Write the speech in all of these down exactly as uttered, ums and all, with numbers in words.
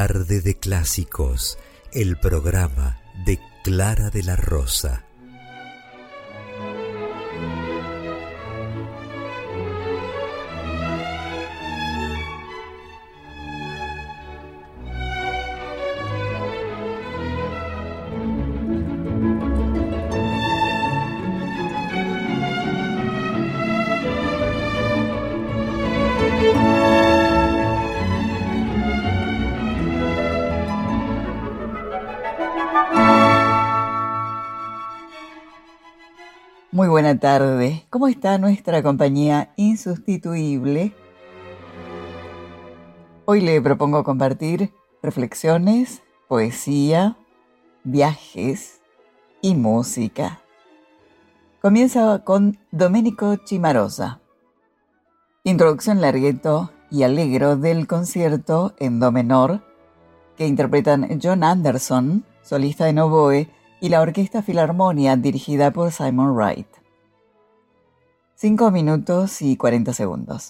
Tarde de Clásicos, el programa de Clara de la Rosa. Muy buena tarde. ¿Cómo está nuestra compañía insustituible? Hoy le propongo compartir reflexiones, poesía, viajes y música. Comienza con Domenico Cimarosa. Introducción larghetto y allegro del concierto en do menor que interpretan John Anderson, solista en oboe, y la Orquesta Filarmonia dirigida por Simon Wright. Cinco minutos y cuarenta segundos.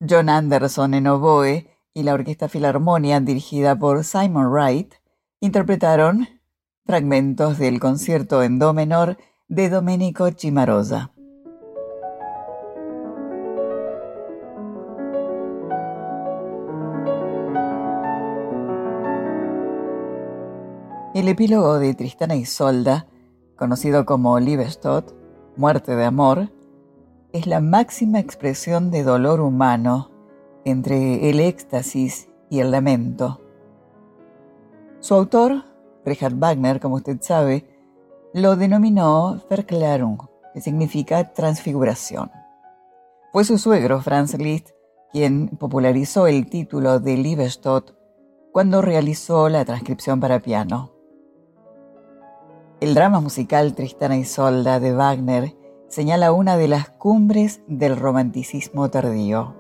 John Anderson en oboe y la Orquesta Filarmonia, dirigida por Simon Wright, interpretaron fragmentos del concierto en do menor de Domenico Cimarosa. El epílogo de Tristán e Isolda, conocido como Liebestod, muerte de amor, es la máxima expresión de dolor humano entre el éxtasis y el lamento. Su autor, Richard Wagner, como usted sabe, lo denominó Verklärung, que significa transfiguración. Fue su suegro, Franz Liszt, quien popularizó el título de Liebestod cuando realizó la transcripción para piano. El drama musical Tristán e Isolda de Wagner señala una de las cumbres del romanticismo tardío.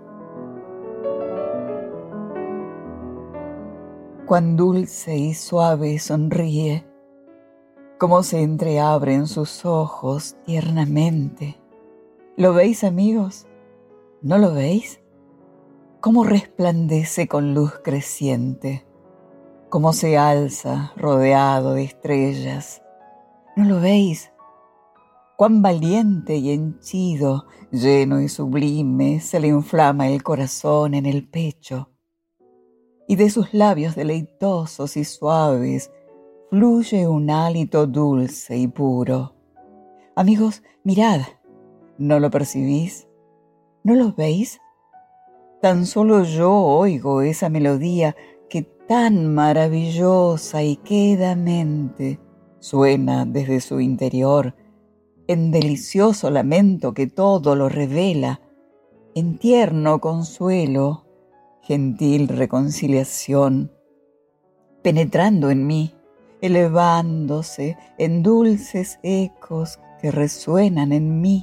Cuán dulce y suave sonríe, cómo se entreabren sus ojos tiernamente. ¿Lo veis, amigos? ¿No lo veis? Cómo resplandece con luz creciente, cómo se alza rodeado de estrellas. ¿No lo veis? Cuán valiente y henchido, lleno y sublime, se le inflama el corazón en el pecho. Y de sus labios deleitosos y suaves fluye un hálito dulce y puro. Amigos, mirad, ¿no lo percibís? ¿No lo veis? Tan solo yo oigo esa melodía que tan maravillosa y quedamente suena desde su interior, en delicioso lamento que todo lo revela, en tierno consuelo, gentil reconciliación, penetrando en mí, elevándose en dulces ecos que resuenan en mí.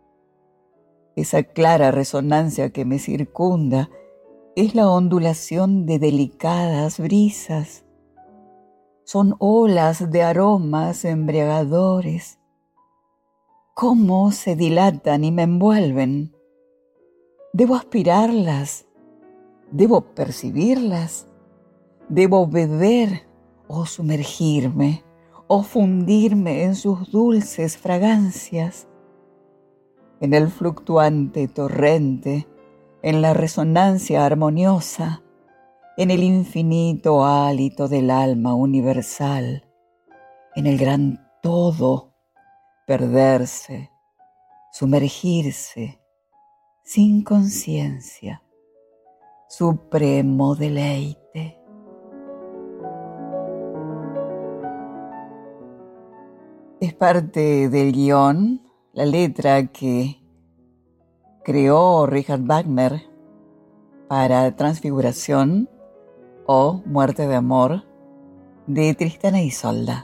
Esa clara resonancia que me circunda es la ondulación de delicadas brisas. Son olas de aromas embriagadores. ¿Cómo se dilatan y me envuelven? ¿Debo aspirarlas? ¿Debo percibirlas? ¿Debo beber o sumergirme o fundirme en sus dulces fragancias? En el fluctuante torrente, en la resonancia armoniosa, en el infinito hálito del alma universal, en el gran todo, perderse, sumergirse, sin conciencia, supremo deleite. Es parte del guión, la letra que creó Richard Wagner para Transfiguración o Muerte de Amor de Tristán e Isolda.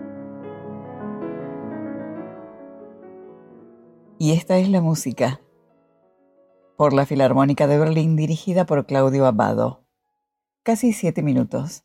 Y esta es la música por la Filarmónica de Berlín, dirigida por Claudio Abbado. Casi siete minutos.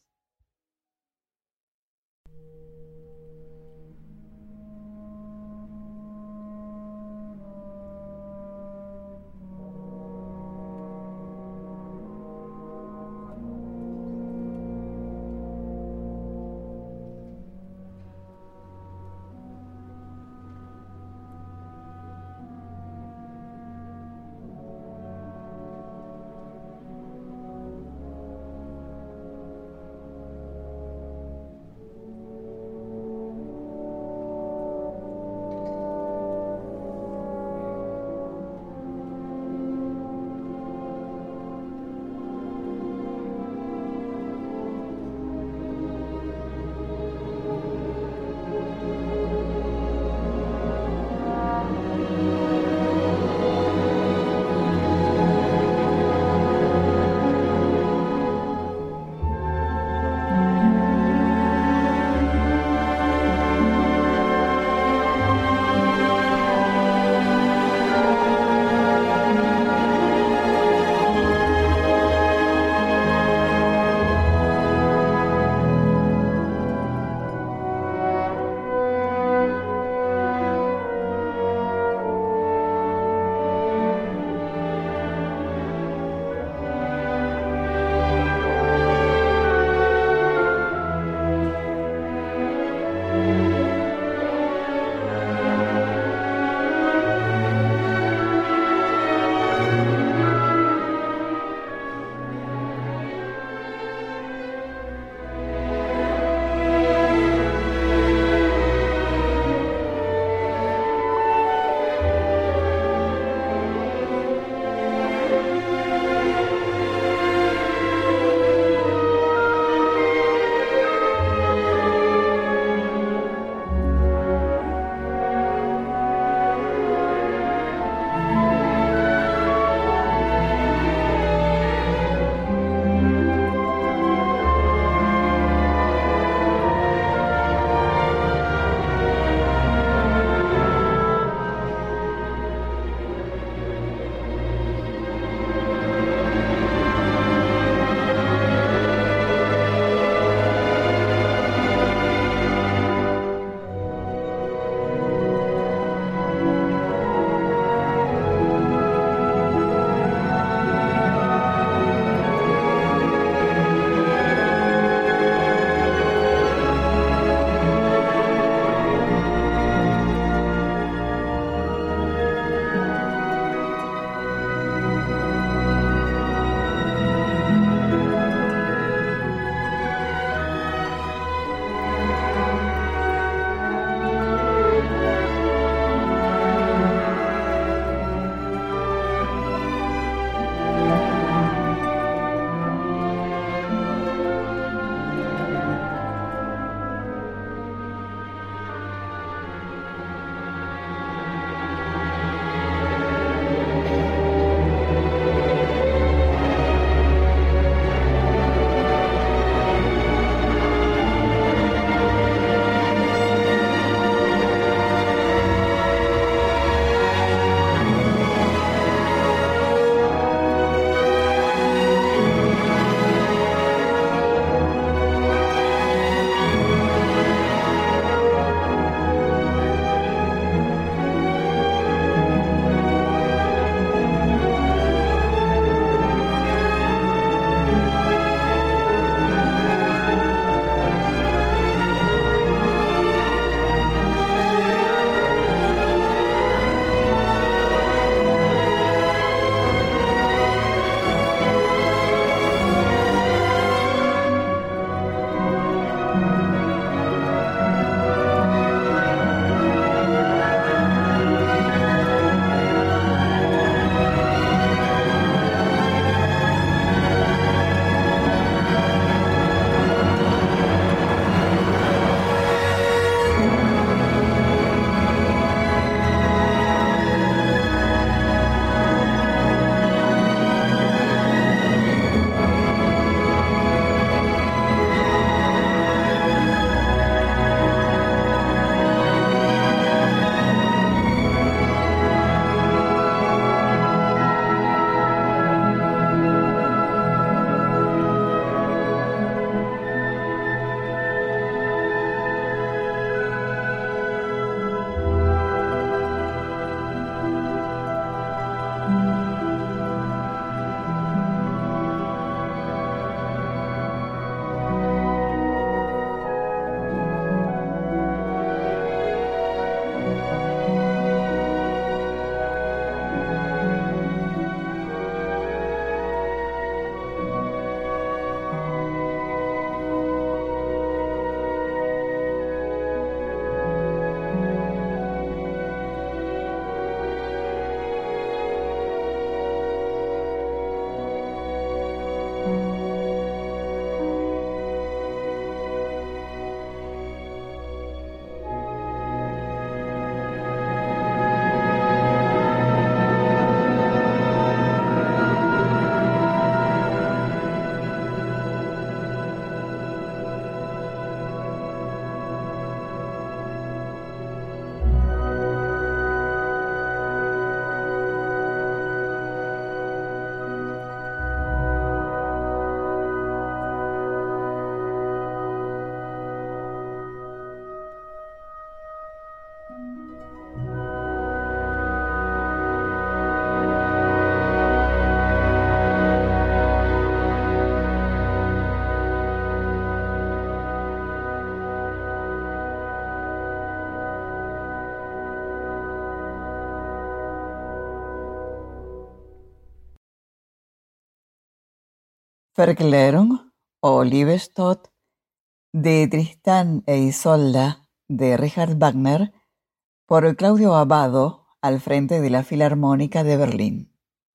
Verklärung o Liebestod de Tristán e Isolda de Richard Wagner por Claudio Abbado al frente de la Filarmónica de Berlín.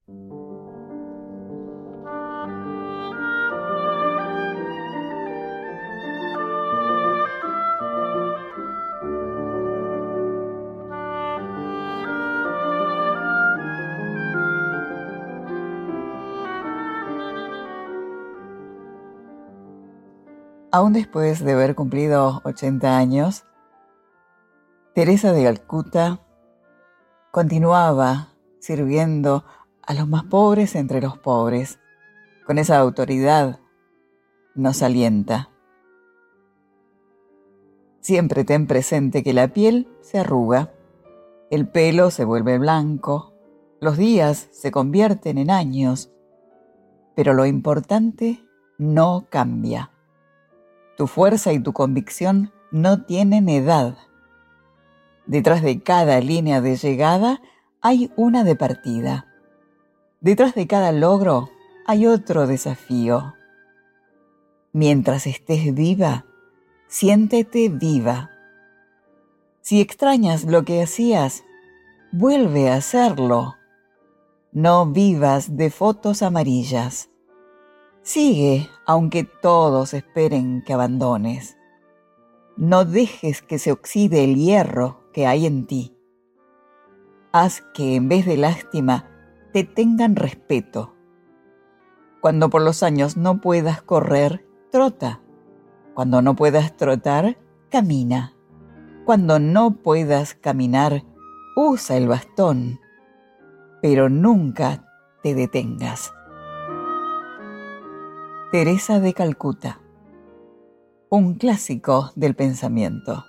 Aún después de haber cumplido ochenta años, Teresa de Calcuta continuaba sirviendo a los más pobres entre los pobres. Con esa autoridad nos alienta. Siempre ten presente que la piel se arruga, el pelo se vuelve blanco, los días se convierten en años, pero lo importante no cambia. Tu fuerza y tu convicción no tienen edad. Detrás de cada línea de llegada hay una de partida. Detrás de cada logro hay otro desafío. Mientras estés viva, siéntete viva. Si extrañas lo que hacías, vuelve a hacerlo. No vivas de fotos amarillas. Sigue, aunque todos esperen que abandones. No dejes que se oxide el hierro que hay en ti. Haz que en vez de lástima te tengan respeto. Cuando por los años no puedas correr, trota. Cuando no puedas trotar, camina. Cuando no puedas caminar, usa el bastón. Pero nunca te detengas. Teresa de Calcuta, un clásico del pensamiento.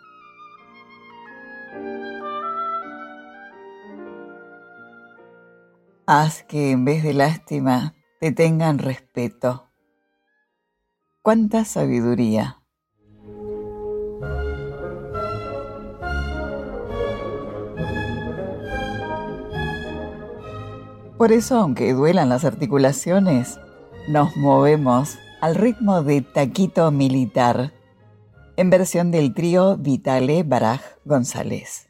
Haz que en vez de lástima te tengan respeto. ¡Cuánta sabiduría! Por eso, aunque duelan las articulaciones, nos movemos al ritmo de Taquito Militar, en versión del trío Vitale Baraj González.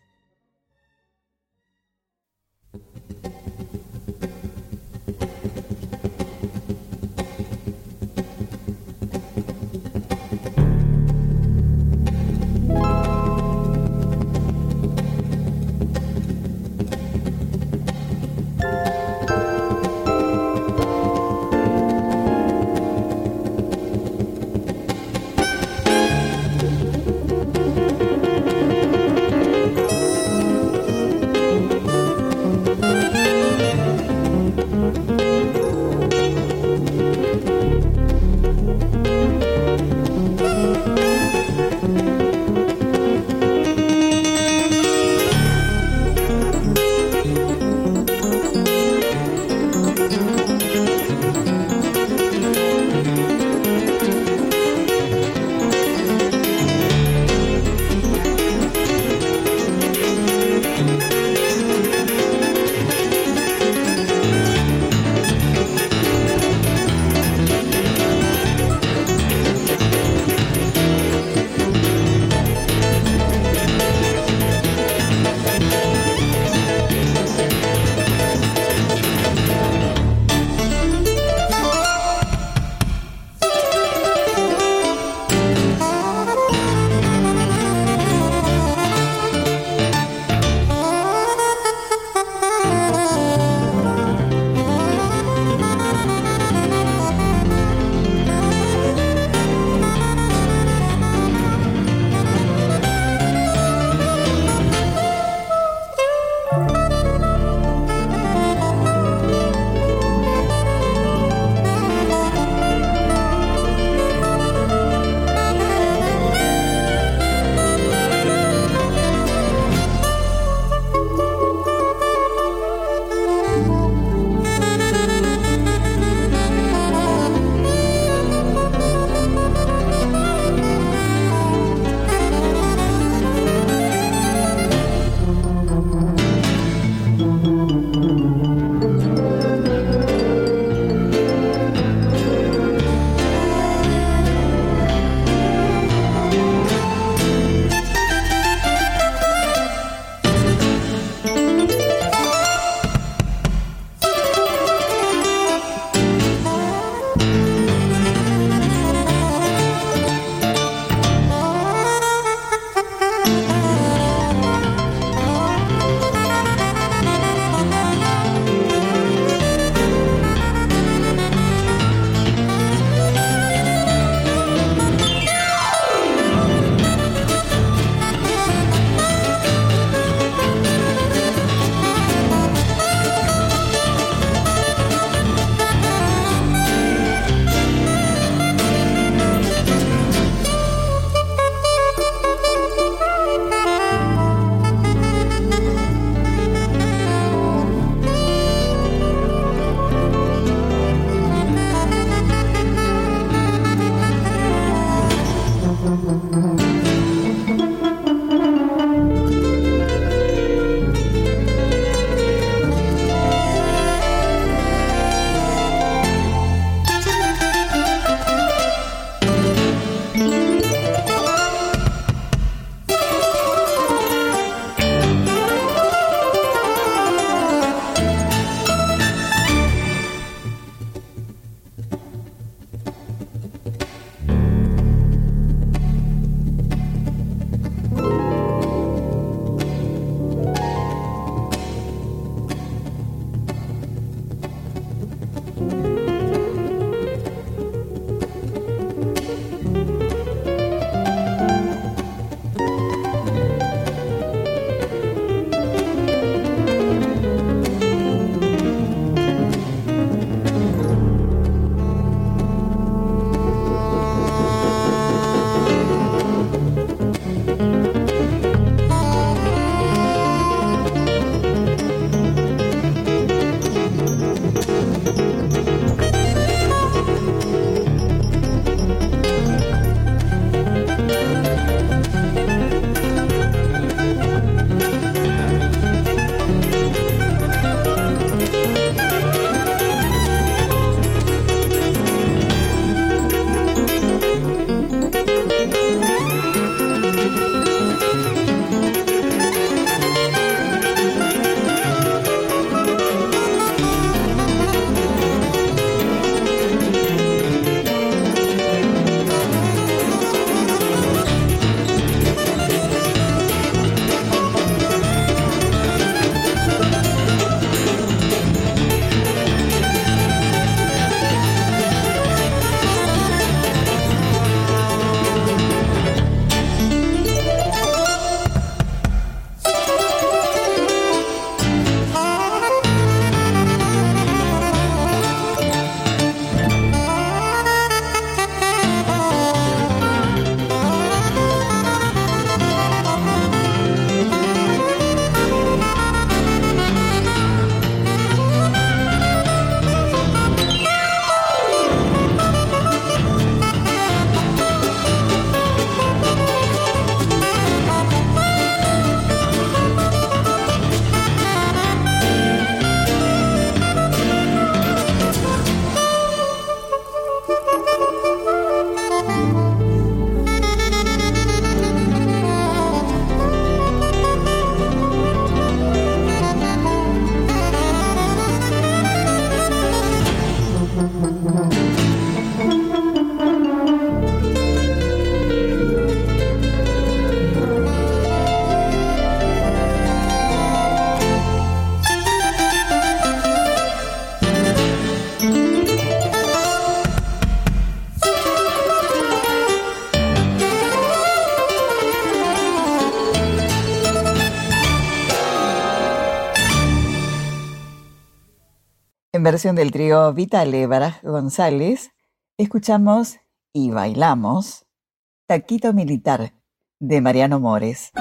En versión del trío Vitale Baraj González, escuchamos y bailamos Taquito Militar de Mariano Mores.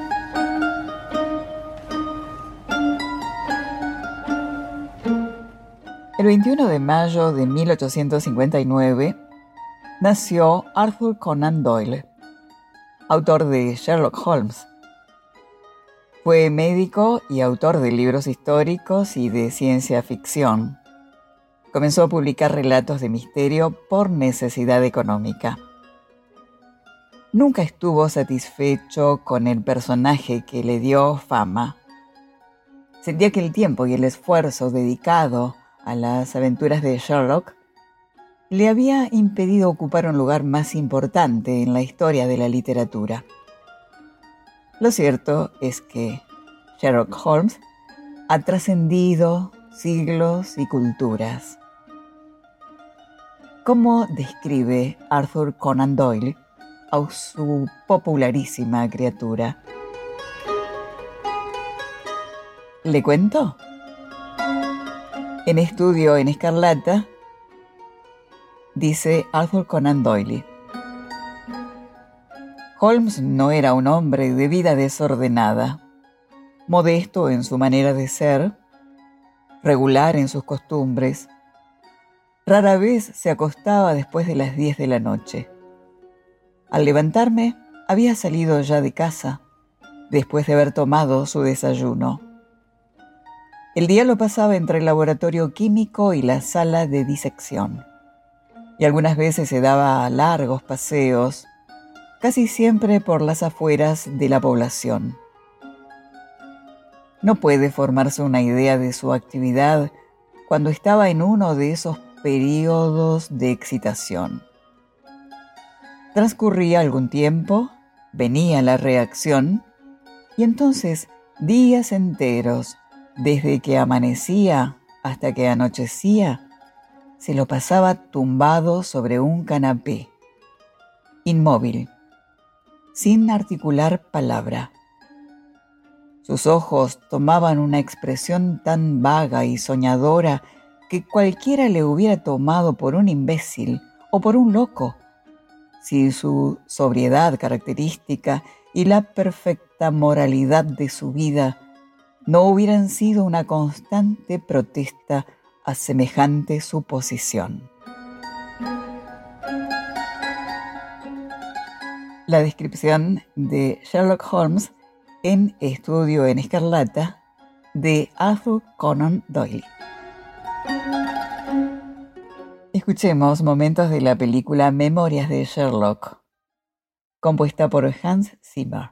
El veintiuno de mayo de mil ochocientos cincuenta y nueve nació Arthur Conan Doyle, autor de Sherlock Holmes. Fue médico y autor de libros históricos y de ciencia ficción. Comenzó a publicar relatos de misterio por necesidad económica. Nunca estuvo satisfecho con el personaje que le dio fama. Sentía que el tiempo y el esfuerzo dedicado a las aventuras de Sherlock le había impedido ocupar un lugar más importante en la historia de la literatura. Lo cierto es que Sherlock Holmes ha trascendido siglos y culturas. ¿Cómo describe Arthur Conan Doyle a su popularísima criatura? ¿Le cuento? En Estudio en Escarlata, dice Arthur Conan Doyle: Holmes no era un hombre de vida desordenada, modesto en su manera de ser, regular en sus costumbres. Rara vez se acostaba después de las diez de la noche. Al levantarme, había salido ya de casa, después de haber tomado su desayuno. El día lo pasaba entre el laboratorio químico y la sala de disección, y algunas veces se daba largos paseos, casi siempre por las afueras de la población. No puede formarse una idea de su actividad cuando estaba en uno de esos periodos de excitación. Transcurría algún tiempo, venía la reacción, y entonces días enteros, desde que amanecía hasta que anochecía, se lo pasaba tumbado sobre un canapé, inmóvil, sin articular palabra. Sus ojos tomaban una expresión tan vaga y soñadora que cualquiera le hubiera tomado por un imbécil o por un loco, si su sobriedad característica y la perfecta moralidad de su vida no hubieran sido una constante protesta a semejante suposición. La descripción de Sherlock Holmes en Estudio en Escarlata de Arthur Conan Doyle. Escuchemos momentos de la película Memorias de Sherlock, compuesta por Hans Zimmer.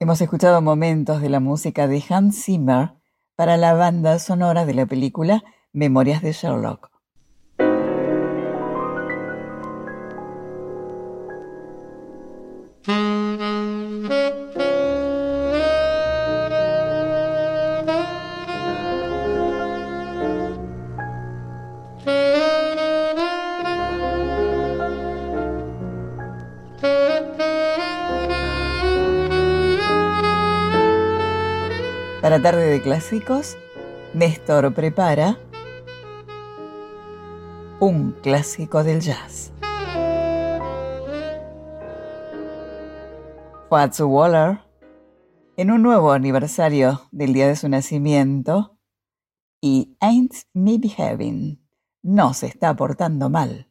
Hemos escuchado momentos de la música de Hans Zimmer para la banda sonora de la película Memorias de Sherlock. Para Tarde de Clásicos, Néstor prepara un clásico del jazz. Fats Waller, en un nuevo aniversario del día de su nacimiento, y Ain't Me Behaving, no se está portando mal.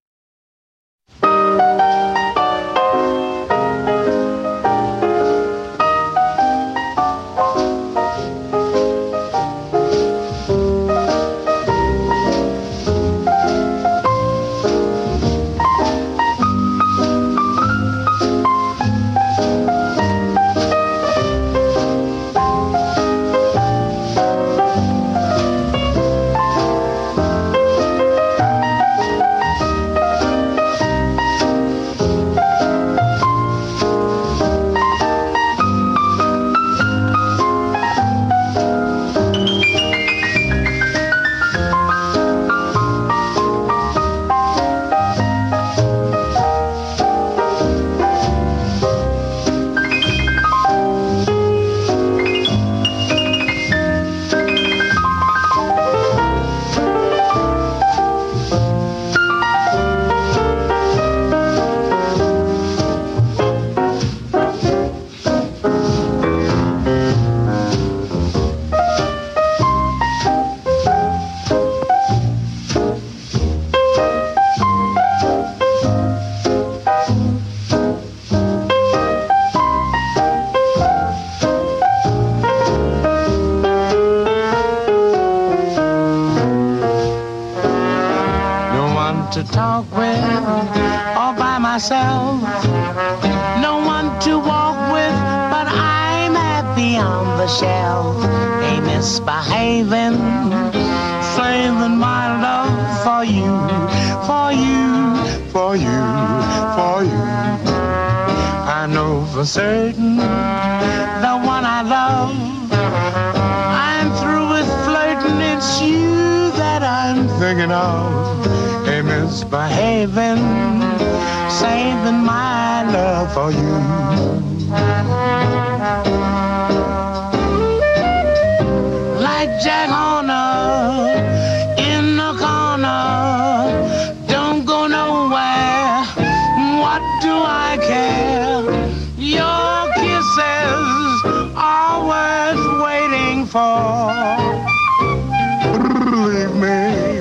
To talk with all by myself, no one to walk with, but I'm happy on the shelf. Ain't misbehaving, saving my love for you, for you, for you, for you. I know for certain the one I love, I'm through with flirting, it's you that I'm thinking of. Hey, misbehaving, saving my love for you. Like Jack Horner in the corner, don't go nowhere, what do I care? Your kisses are worth waiting for. Believe me,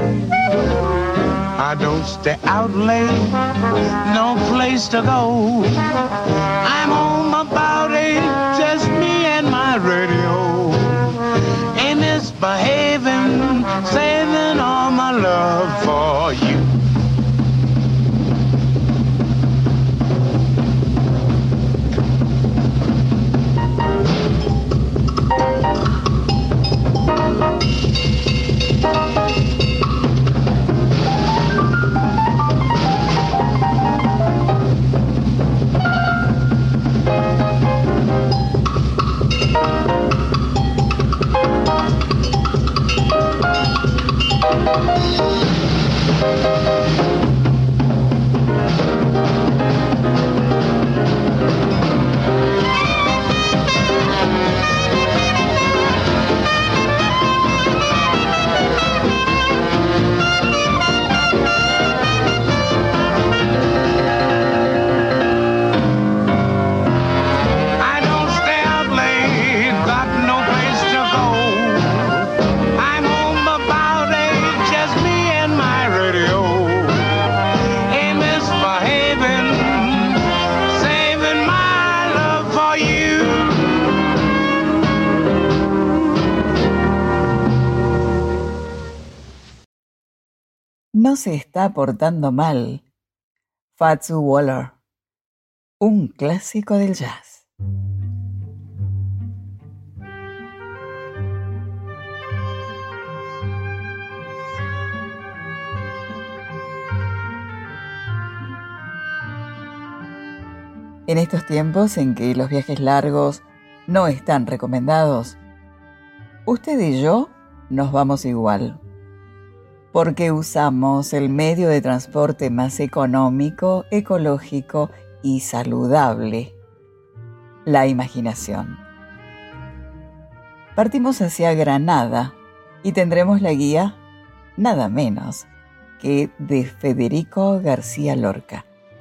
I don't stay out late, no place to go. I'm home about eight, just me and my radio. Ain't misbehaving, saving all my love for you. No se está portando mal. Fats Waller, un clásico del jazz. En estos tiempos en que los viajes largos no están recomendados, usted y yo nos vamos igual, porque usamos el medio de transporte más económico, ecológico y saludable, la imaginación. Partimos hacia Granada y tendremos la guía nada menos que de Federico García Lorca.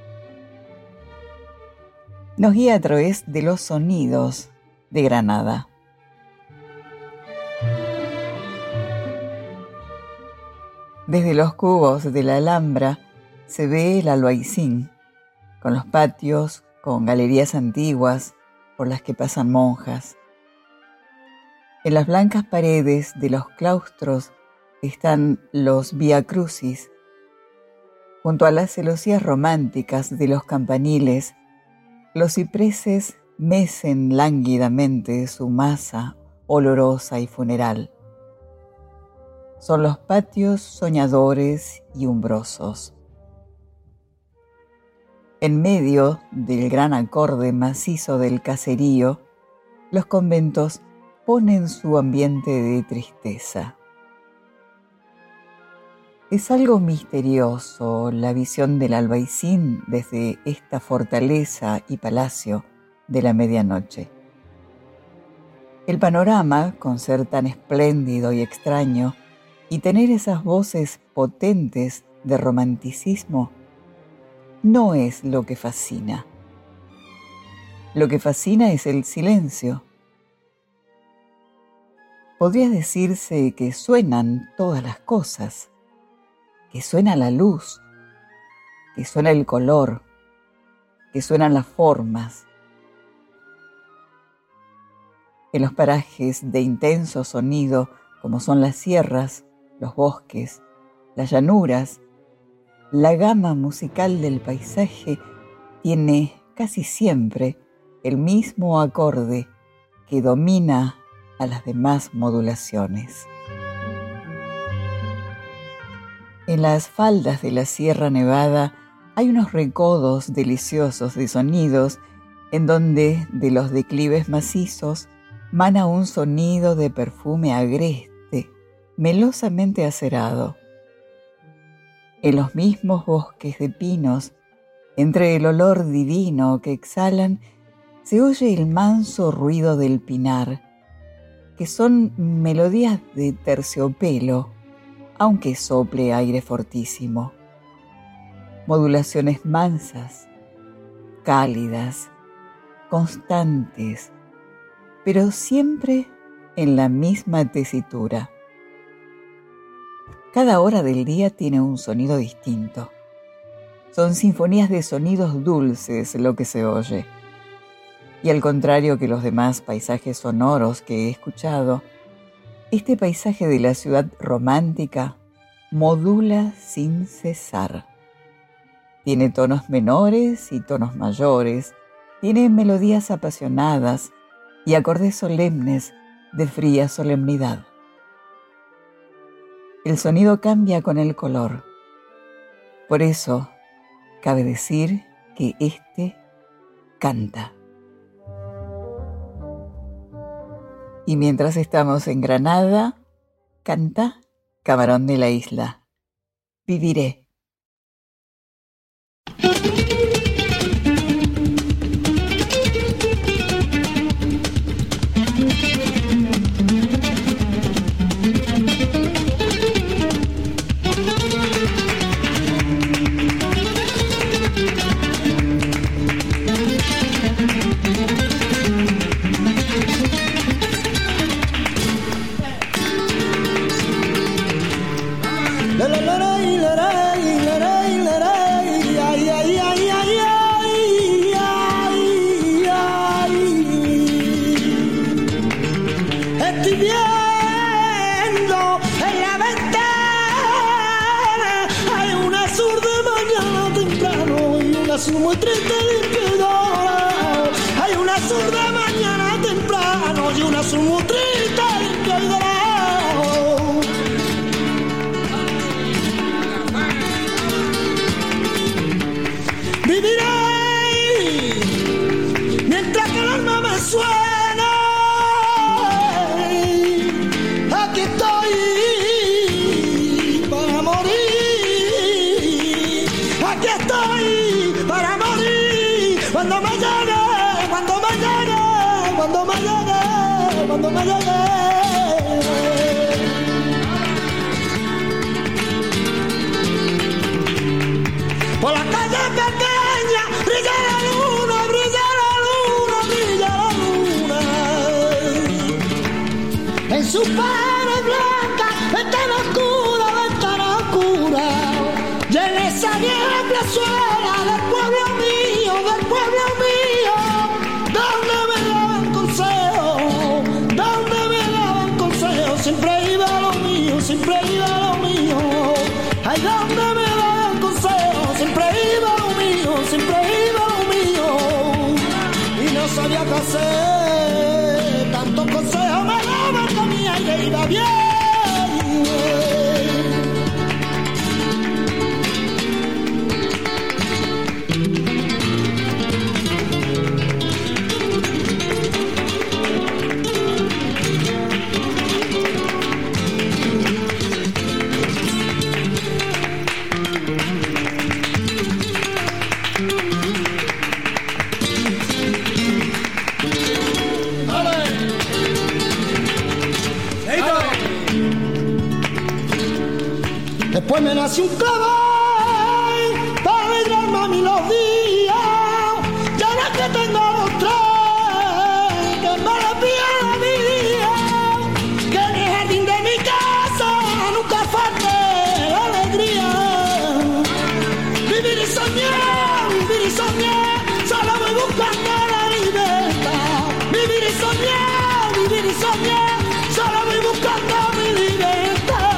Nos guía a través de los sonidos de Granada. Desde los cubos de la Alhambra se ve el Albaicín, con los patios, con galerías antiguas por las que pasan monjas. En las blancas paredes de los claustros están los Vía Crucis. Junto a las celosías románticas de los campaniles, los cipreses mecen lánguidamente su masa olorosa y funeral. Son los patios soñadores y umbrosos. En medio del gran acorde macizo del caserío, los conventos ponen su ambiente de tristeza. Es algo misterioso la visión del Albaicín desde esta fortaleza y palacio de la medianoche. El panorama, con ser tan espléndido y extraño, y tener esas voces potentes de romanticismo, no es lo que fascina. Lo que fascina es el silencio. Podría decirse que suenan todas las cosas, que suena la luz, que suena el color, que suenan las formas. En los parajes de intenso sonido, como son las sierras, los bosques, las llanuras, la gama musical del paisaje tiene casi siempre el mismo acorde que domina a las demás modulaciones. En las faldas de la Sierra Nevada hay unos recodos deliciosos de sonidos en donde de los declives macizos mana un sonido de perfume agreste, melosamente acerado. En los mismos bosques de pinos, entre el olor divino que exhalan, se oye el manso ruido del pinar, que son melodías de terciopelo, aunque sople aire fortísimo. Modulaciones mansas, cálidas, constantes, pero siempre en la misma tesitura. Cada hora del día tiene un sonido distinto. Son sinfonías de sonidos dulces lo que se oye. Y al contrario que los demás paisajes sonoros que he escuchado, este paisaje de la ciudad romántica modula sin cesar. Tiene tonos menores y tonos mayores, tiene melodías apasionadas y acordes solemnes de fría solemnidad. El sonido cambia con el color. Por eso, cabe decir que este canta. Y mientras estamos en Granada, canta Camarón de la Isla. Viviré. Muy triste y dolorado. Hay un azul de mañana temprano y un azul muy triste y dolorado. Viviré cuando me llegue, cuando me llegue. Por la calle pequeña brilla la luna, brilla la luna, brilla la luna. En sus pared blanca, ventana oscura, ventana oscura. Y en esa vieja plazuela del pueblo mío, del pueblo mío, donde me daban consejos, donde me daban consejos, siempre iba lo mío, siempre iba lo mío. Ay, donde me daban consejos, siempre iba lo mío, siempre iba lo mío. Y no sabía qué hacer, tantos consejos me daban que mi aire iba bien. Después me nació un clavel para alegrarme a mí los días. Y ahora que tengo los tres, que me la pilla la vida, que en el jardín de mi casa nunca falte la alegría. Vivir y soñar, vivir y soñar, solo voy buscando la libertad. Vivir y soñar, vivir y soñar, solo voy buscando mi libertad.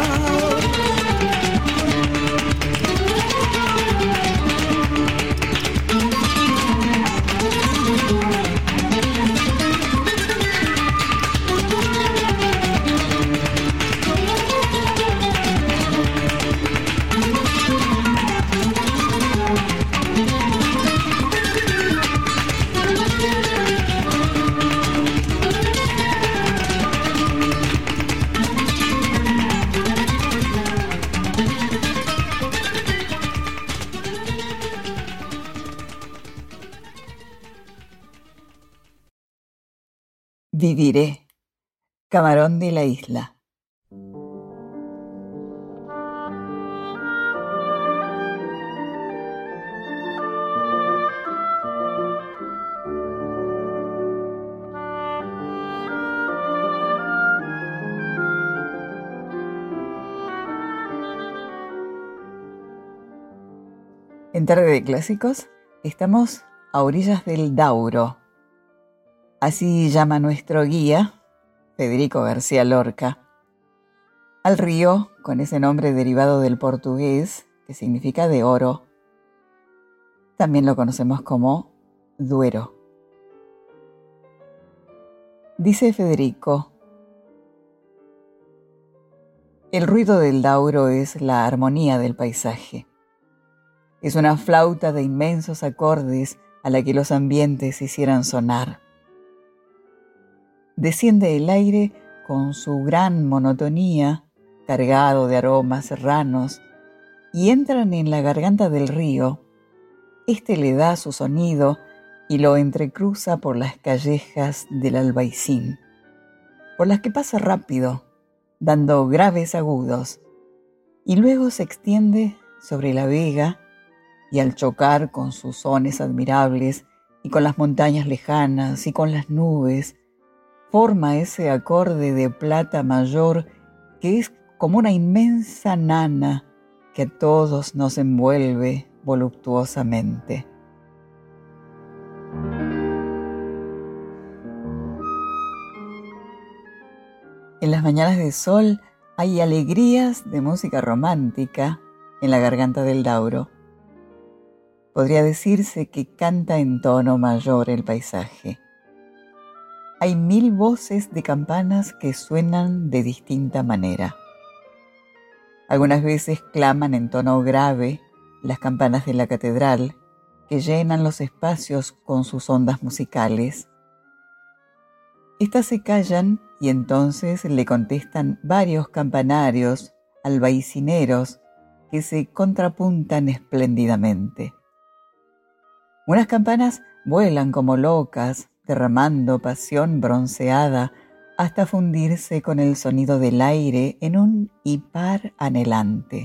Viviré, Camarón de la Isla. En Tarde de Clásicos estamos a orillas del Dauro. Así llama nuestro guía, Federico García Lorca, al río con ese nombre derivado del portugués que significa de oro. También lo conocemos como Duero. Dice Federico: el ruido del Dauro es la armonía del paisaje. Es una flauta de inmensos acordes a la que los ambientes hicieran sonar. Desciende el aire con su gran monotonía, cargado de aromas serranos, y entran en la garganta del río. Este le da su sonido y lo entrecruza por las callejas del Albaicín, por las que pasa rápido, dando graves agudos, y luego se extiende sobre la vega, y al chocar con sus sones admirables, y con las montañas lejanas, y con las nubes, forma ese acorde de plata mayor que es como una inmensa nana que a todos nos envuelve voluptuosamente. En las mañanas de sol hay alegrías de música romántica en la garganta del Dauro. Podría decirse que canta en tono mayor el paisaje. Hay mil voces de campanas que suenan de distinta manera. Algunas veces claman en tono grave las campanas de la catedral, que llenan los espacios con sus ondas musicales. Estas se callan y entonces le contestan varios campanarios albaicineros que se contrapuntan espléndidamente. Unas campanas vuelan como locas, derramando pasión bronceada hasta fundirse con el sonido del aire en un hipar anhelante.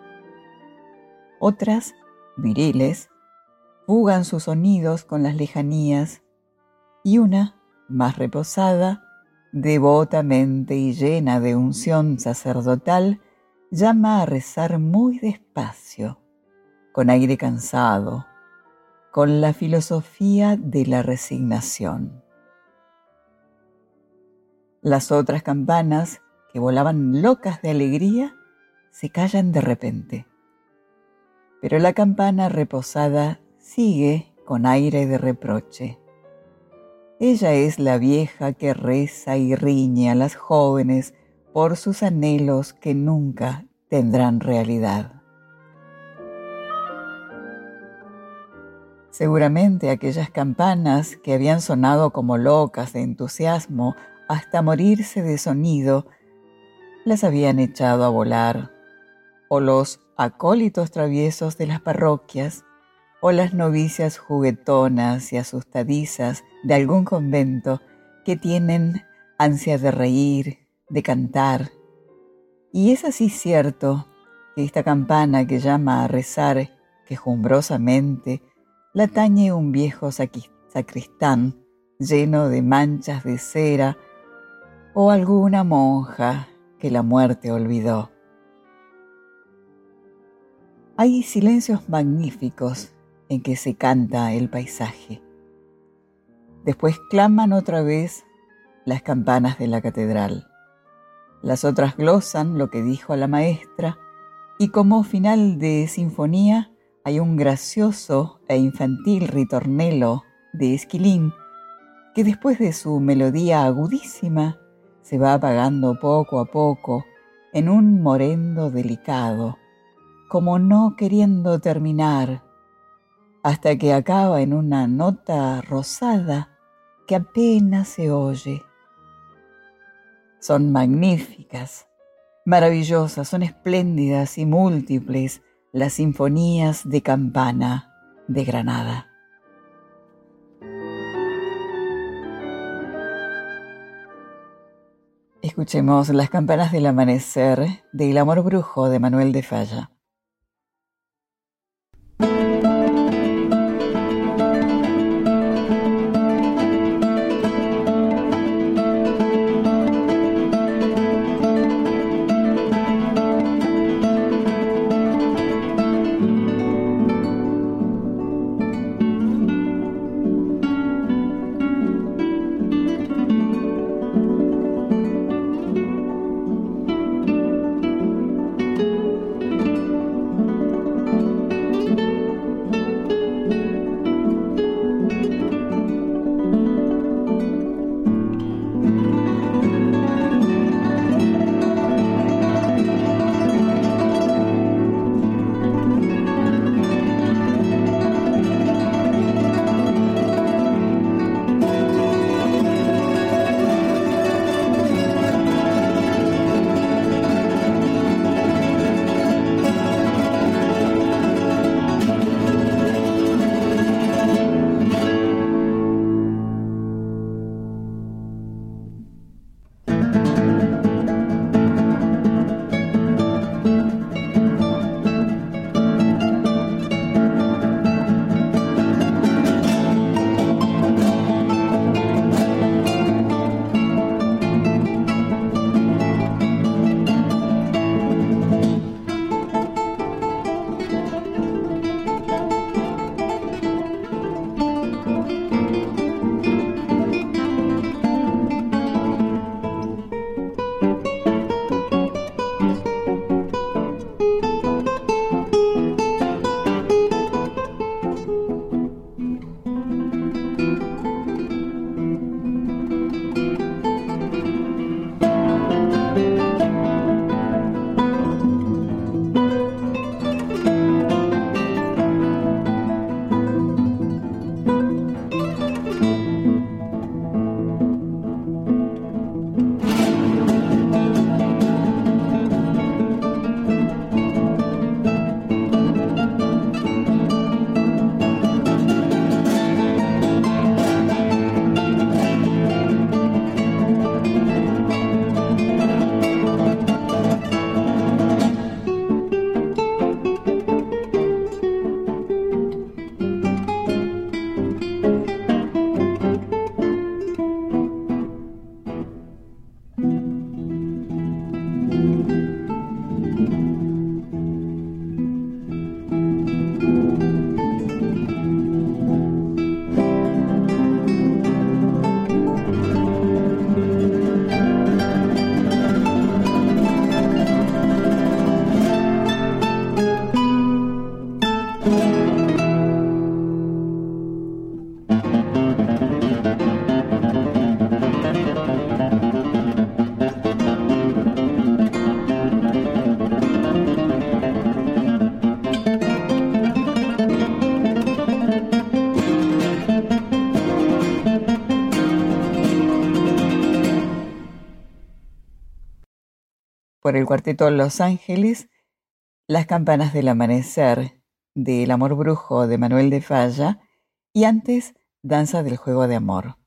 Otras, viriles, fugan sus sonidos con las lejanías, y una, más reposada, devotamente y llena de unción sacerdotal, llama a rezar muy despacio, con aire cansado, con la filosofía de la resignación. Las otras campanas, que volaban locas de alegría, se callan de repente. Pero la campana reposada sigue con aire de reproche. Ella es la vieja que reza y riñe a las jóvenes por sus anhelos que nunca tendrán realidad. Seguramente aquellas campanas que habían sonado como locas de entusiasmo hasta morirse de sonido, las habían echado a volar, o los acólitos traviesos de las parroquias, o las novicias juguetonas y asustadizas de algún convento que tienen ansia de reír, de cantar. Y es así cierto que esta campana que llama a rezar quejumbrosamente la tañe un viejo sacristán lleno de manchas de cera o alguna monja que la muerte olvidó. Hay silencios magníficos en que se canta el paisaje. Después claman otra vez las campanas de la catedral. Las otras glosan lo que dijo la maestra, y como final de sinfonía hay un gracioso e infantil ritornello de Esquilín que después de su melodía agudísima se va apagando poco a poco en un morendo delicado, como no queriendo terminar, hasta que acaba en una nota rosada que apenas se oye. Son magníficas, maravillosas, son espléndidas y múltiples las sinfonías de campana de Granada. Escuchemos Las campanas del amanecer de El amor brujo de Manuel de Falla. por el cuarteto Los Ángeles, Las campanas del amanecer, de El amor brujo, de Manuel de Falla, y antes, Danza del juego de amor.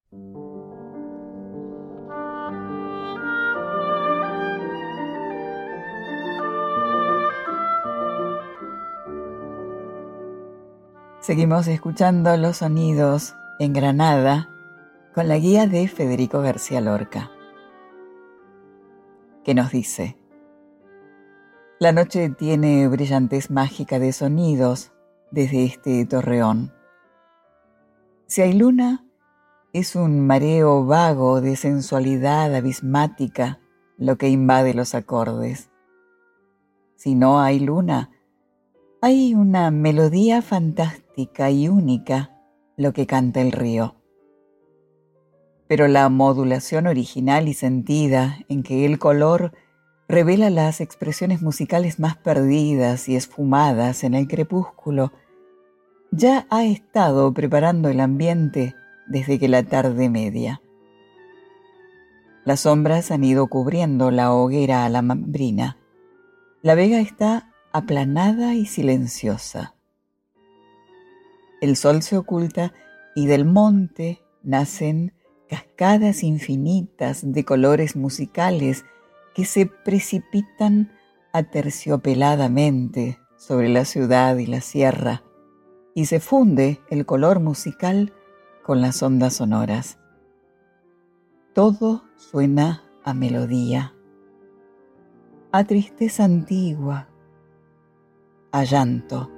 Seguimos escuchando los sonidos en Granada con la guía de Federico García Lorca, que nos dice: la noche tiene brillantez mágica de sonidos desde este torreón. Si hay luna, es un mareo vago de sensualidad abismática lo que invade los acordes. Si no hay luna, hay una melodía fantástica y única lo que canta el río. Pero la modulación original y sentida en que el color revela las expresiones musicales más perdidas y esfumadas en el crepúsculo ya ha estado preparando el ambiente desde que la tarde media. Las sombras han ido cubriendo la hoguera alhambrina. La vega está aplanada y silenciosa. El sol se oculta y del monte nacen cascadas infinitas de colores musicales que se precipitan aterciopeladamente sobre la ciudad y la sierra, y se funde el color musical con las ondas sonoras. Todo suena a melodía, a tristeza antigua, a llanto.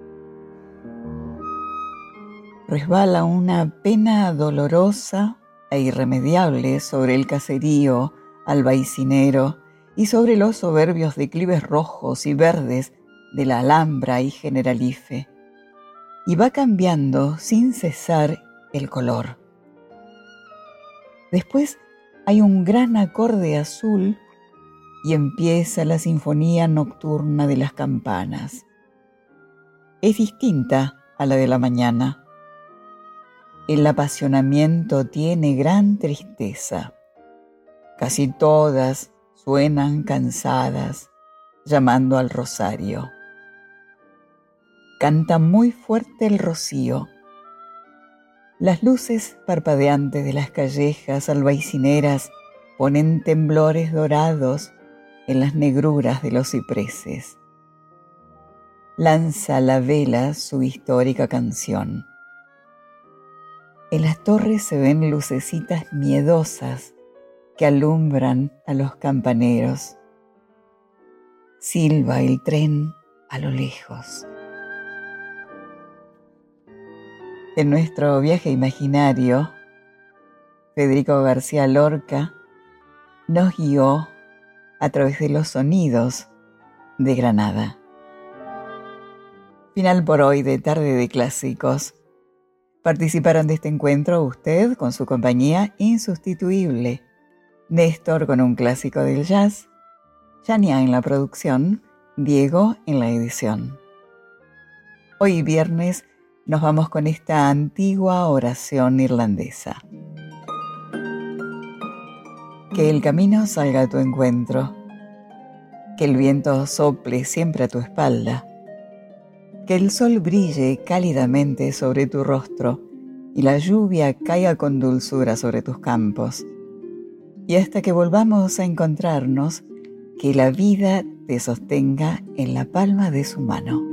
Resbala una pena dolorosa e irremediable sobre el caserío albaycinero y sobre los soberbios declives rojos y verdes de la Alhambra y Generalife, y va cambiando sin cesar el color. Después hay un gran acorde azul y empieza la sinfonía nocturna de las campanas. Es distinta a la de la mañana. El apasionamiento tiene gran tristeza. Casi todas suenan cansadas, llamando al rosario. Canta muy fuerte el rocío. Las luces parpadeantes de las callejas albaycineras ponen temblores dorados en las negruras de los cipreses. Lanza la vela su histórica canción. En las torres se ven lucecitas miedosas que alumbran a los campaneros. Silba el tren a lo lejos. En nuestro viaje imaginario, Federico García Lorca nos guió a través de los sonidos de Granada. Final por hoy de Tarde de Clásicos. Participaron de este encuentro usted con su compañía insustituible, Néstor con un clásico del jazz, Yania en la producción, Diego en la edición. Hoy viernes nos vamos con esta antigua oración irlandesa. Que el camino salga a tu encuentro, que el viento sople siempre a tu espalda, que el sol brille cálidamente sobre tu rostro y la lluvia caiga con dulzura sobre tus campos. Y hasta que volvamos a encontrarnos, que la vida te sostenga en la palma de su mano.